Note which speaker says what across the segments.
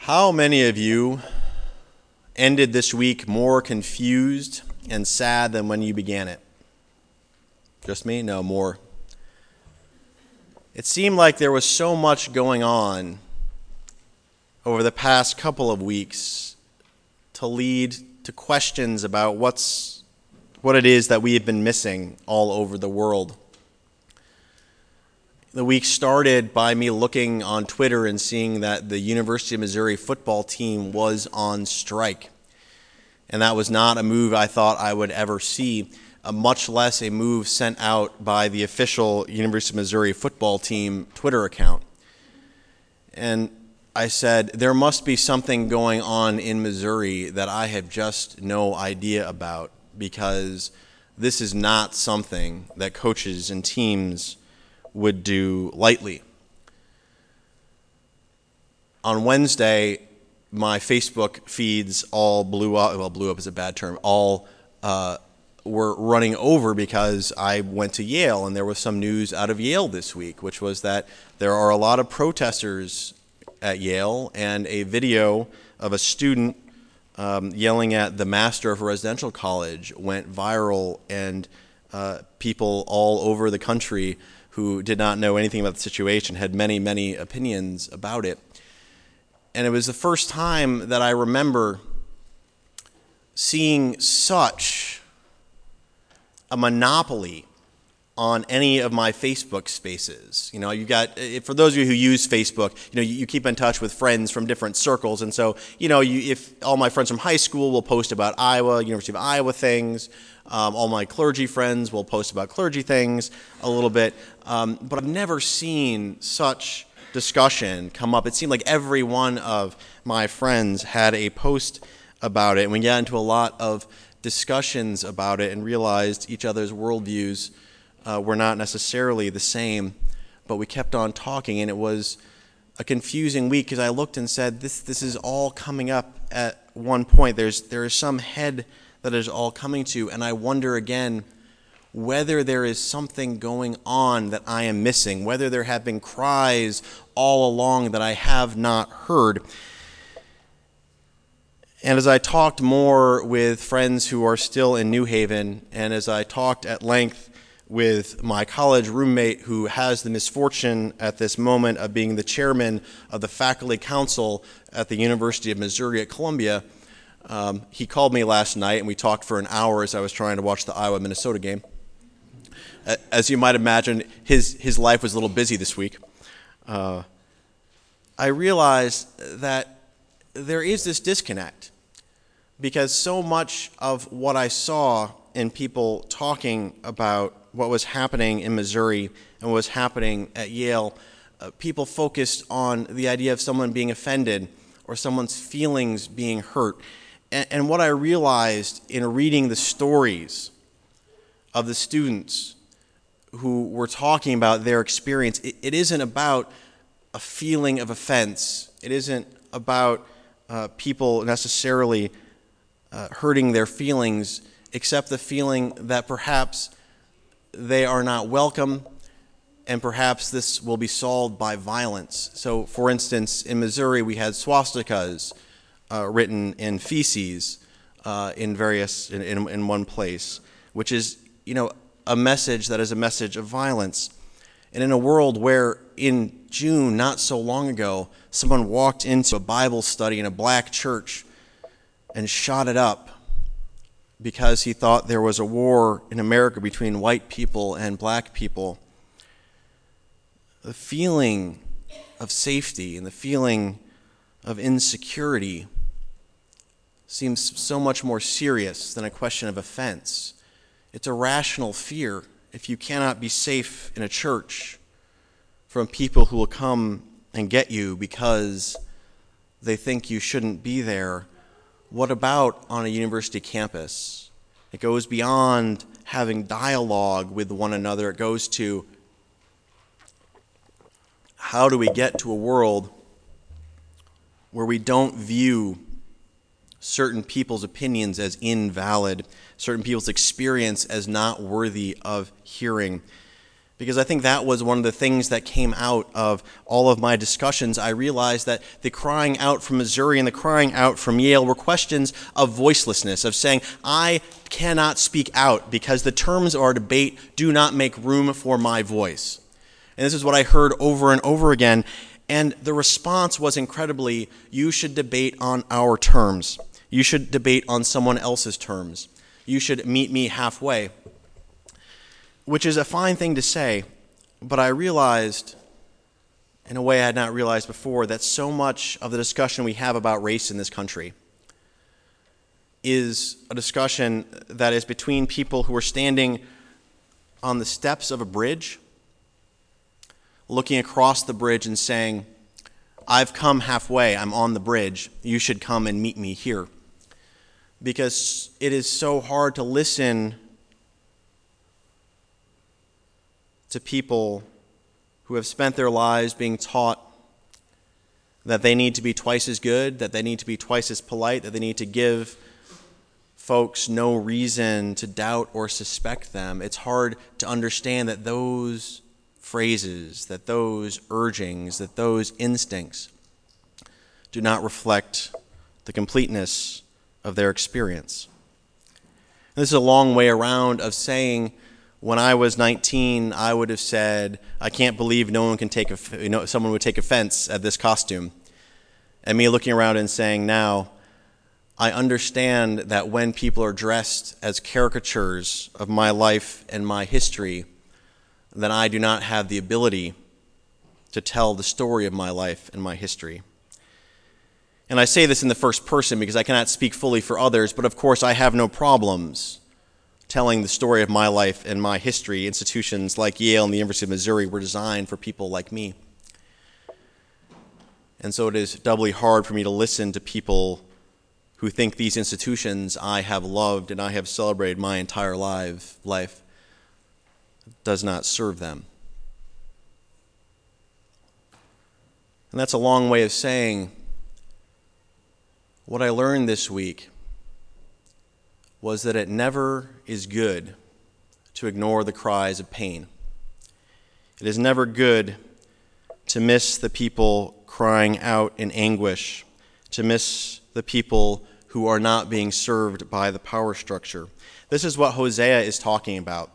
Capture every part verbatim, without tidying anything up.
Speaker 1: How many of you ended this week more confused and sad than when you began it? Just me? No, more. It seemed like there was so much going on over the past couple of weeks to lead to questions about what's what it is that we have been missing all over the world. The week started by me looking on Twitter and seeing that the University of Missouri football team was on strike. And that was not a move I thought I would ever see, uh, much less a move sent out by the official University of Missouri football team Twitter account. And I said, there must be something going on in Missouri that I have just no idea about, because this is not something that coaches and teams would do lightly. On Wednesday, my Facebook feeds all blew up. Well, blew up is a bad term. All uh, were running over because I went to Yale, and there was some news out of Yale this week, which was that there are a lot of protesters at Yale, and a video of a student um, yelling at the master of a residential college went viral, and uh, people all over the country who did not know anything about the situation had many, many opinions about it. And it was the first time that I remember seeing such a monopoly on any of my Facebook spaces. You know, you got, for those of you who use Facebook, you know, you, you keep in touch with friends from different circles. And so, you know, you, if all my friends from high school will post about Iowa, University of Iowa things, um, all my clergy friends will post about clergy things a little bit. Um, but I've never seen such discussion come up. It seemed like every one of my friends had a post about it. And we got into a lot of discussions about it and realized each other's worldviews Uh, were not necessarily the same, but we kept on talking, and it was a confusing week because I looked and said, this this is all coming up at one point. There's there is some head that is all coming to, and I wonder again whether there is something going on that I am missing, whether there have been cries all along that I have not heard. And as I talked more with friends who are still in New Haven, and as I talked at length with my college roommate who has the misfortune at this moment of being the chairman of the faculty council at the University of Missouri at Columbia, um, he called me last night and we talked for an hour as I was trying to watch the Iowa-Minnesota game. As you might imagine, his, his life was a little busy this week. Uh, I realized that there is this disconnect because so much of what I saw in people talking about what was happening in Missouri and what was happening at Yale, uh, people focused on the idea of someone being offended or someone's feelings being hurt. And, and what I realized in reading the stories of the students who were talking about their experience, it, it isn't about a feeling of offense. It isn't about uh, people necessarily uh, hurting their feelings, except the feeling that perhaps they are not welcome, and perhaps this will be solved by violence. So, for instance, in Missouri, we had swastikas uh, written in feces uh, in various in, in, in one place, which is, you know, a message that is a message of violence. And in a world where in June, not so long ago, someone walked into a Bible study in a black church and shot it up because he thought there was a war in America between white people and black people, the feeling of safety and the feeling of insecurity seems so much more serious than a question of offense. It's a rational fear. If you cannot be safe in a church from people who will come and get you because they think you shouldn't be there, what about on a university campus? It goes beyond having dialogue with one another. It goes to how do we get to a world where we don't view certain people's opinions as invalid, certain people's experience as not worthy of hearing. Because I think that was one of the things that came out of all of my discussions. I realized that the crying out from Missouri and the crying out from Yale were questions of voicelessness, of saying, I cannot speak out because the terms of our debate do not make room for my voice. And this is what I heard over and over again. And the response was incredibly, you should debate on our terms. You should debate on someone else's terms. You should meet me halfway. Which is a fine thing to say, but I realized, in a way I had not realized before, that so much of the discussion we have about race in this country is a discussion that is between people who are standing on the steps of a bridge, looking across the bridge and saying, I've come halfway, I'm on the bridge, you should come and meet me here. Because it is so hard to listen to people who have spent their lives being taught that they need to be twice as good, that they need to be twice as polite, that they need to give folks no reason to doubt or suspect them. It's hard to understand that those phrases, that those urgings, that those instincts do not reflect the completeness of their experience. And this is a long way around of saying, when I was nineteen, I would have said, I can't believe no one can take, a, you know, someone would take offense at this costume. And me looking around and saying now, I understand that when people are dressed as caricatures of my life and my history, then I do not have the ability to tell the story of my life and my history. And I say this in the first person because I cannot speak fully for others, but of course I have no problems telling the story of my life and my history. Institutions like Yale and the University of Missouri were designed for people like me. And so it is doubly hard for me to listen to people who think these institutions I have loved and I have celebrated my entire life, life does not serve them. And that's a long way of saying what I learned this week was that it never is good to ignore the cries of pain. It is never good to miss the people crying out in anguish, to miss the people who are not being served by the power structure. This is what Hosea is talking about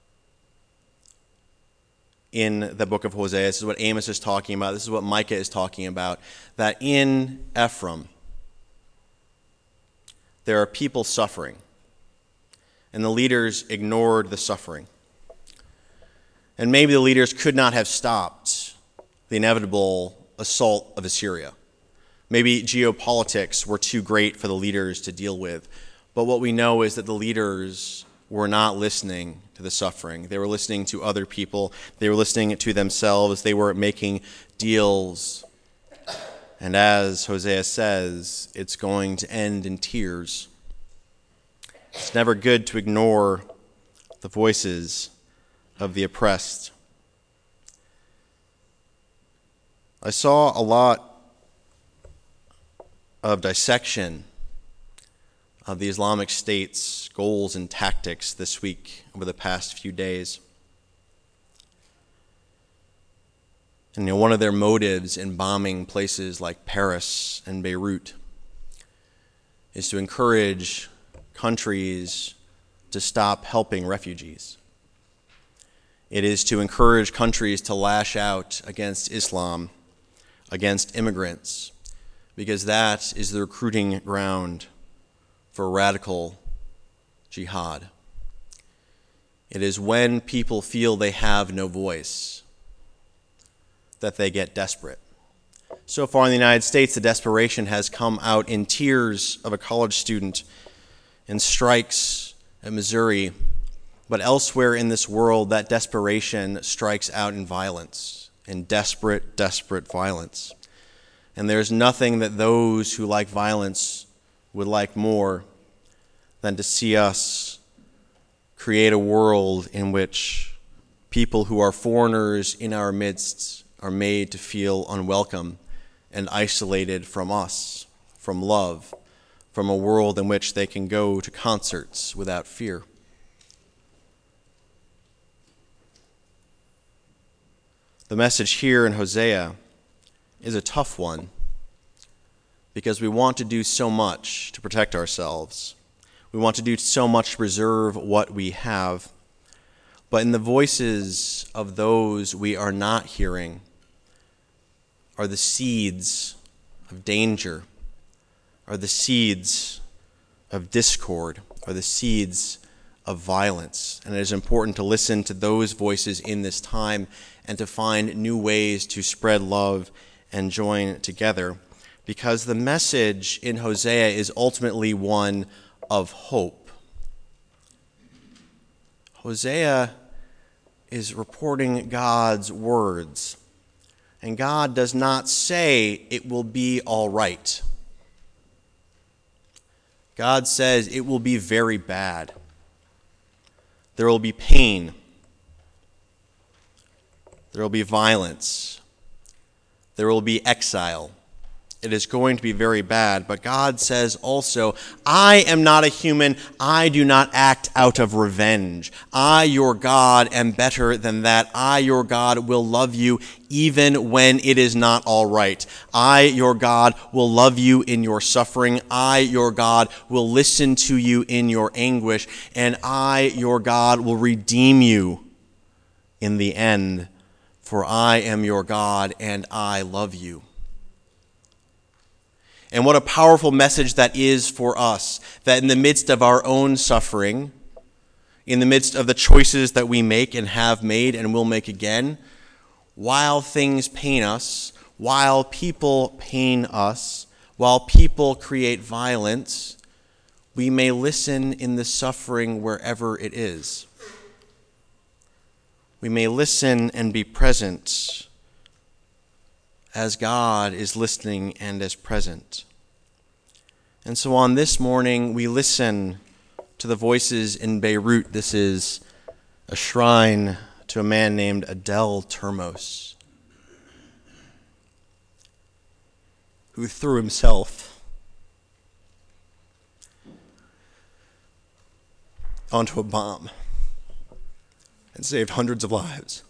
Speaker 1: in the book of Hosea. This is what Amos is talking about. This is what Micah is talking about, that in Ephraim there are people suffering, and the leaders ignored the suffering. And maybe the leaders could not have stopped the inevitable assault of Assyria. Maybe geopolitics were too great for the leaders to deal with. But what we know is that the leaders were not listening to the suffering. They were listening to other people. They were listening to themselves. They were making deals. And as Hosea says, it's going to end in tears. It's never good to ignore the voices of the oppressed. I saw a lot of dissection of the Islamic State's goals and tactics this week over the past few days. And you know, one of their motives in bombing places like Paris and Beirut is to encourage countries to stop helping refugees. It is to encourage countries to lash out against Islam, against immigrants, because that is the recruiting ground for radical jihad. It is when people feel they have no voice that they get desperate. So far in the United States, the desperation has come out in tears of a college student and strikes at Missouri. But elsewhere in this world, that desperation strikes out in violence, in desperate, desperate violence. And there's nothing that those who like violence would like more than to see us create a world in which people who are foreigners in our midst are made to feel unwelcome and isolated from us, from love, from a world in which they can go to concerts without fear. The message here in Hosea is a tough one because we want to do so much to protect ourselves. We want to do so much to preserve what we have. But in the voices of those we are not hearing are the seeds of danger, are the seeds of discord, are the seeds of violence. And it is important to listen to those voices in this time and to find new ways to spread love and join together, because the message in Hosea is ultimately one of hope. Hosea is reporting God's words, and God does not say it will be all right. God says it will be very bad. There will be pain. There will be violence. There will be exile. It is going to be very bad. But God says also, I am not a human. I do not act out of revenge. I, your God, am better than that. I, your God, will love you even when it is not all right. I, your God, will love you in your suffering. I, your God, will listen to you in your anguish. And I, your God, will redeem you in the end. For I am your God and I love you. And what a powerful message that is for us, that in the midst of our own suffering, in the midst of the choices that we make and have made and will make again, while things pain us, while people pain us, while people create violence, we may listen in the suffering wherever it is. We may listen and be present as God is listening and is present. And so on this morning, we listen to the voices in Beirut. This is a shrine to a man named Adel Termos, who threw himself onto a bomb and saved hundreds of lives.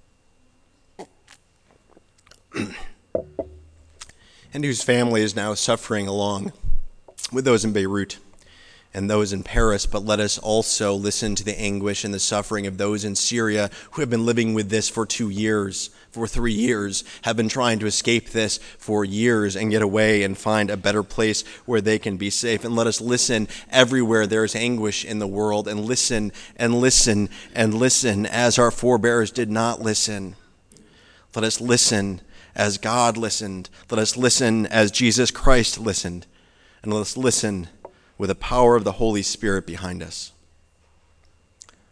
Speaker 1: And whose family is now suffering along with those in Beirut and those in Paris. But let us also listen to the anguish and the suffering of those in Syria who have been living with this for two years, for three years, have been trying to escape this for years and get away and find a better place where they can be safe. And let us listen everywhere there is anguish in the world, and listen and listen and listen as our forebears did not listen. Let us listen as God listened. Let us listen as Jesus Christ listened. And let us listen with the power of the Holy Spirit behind us.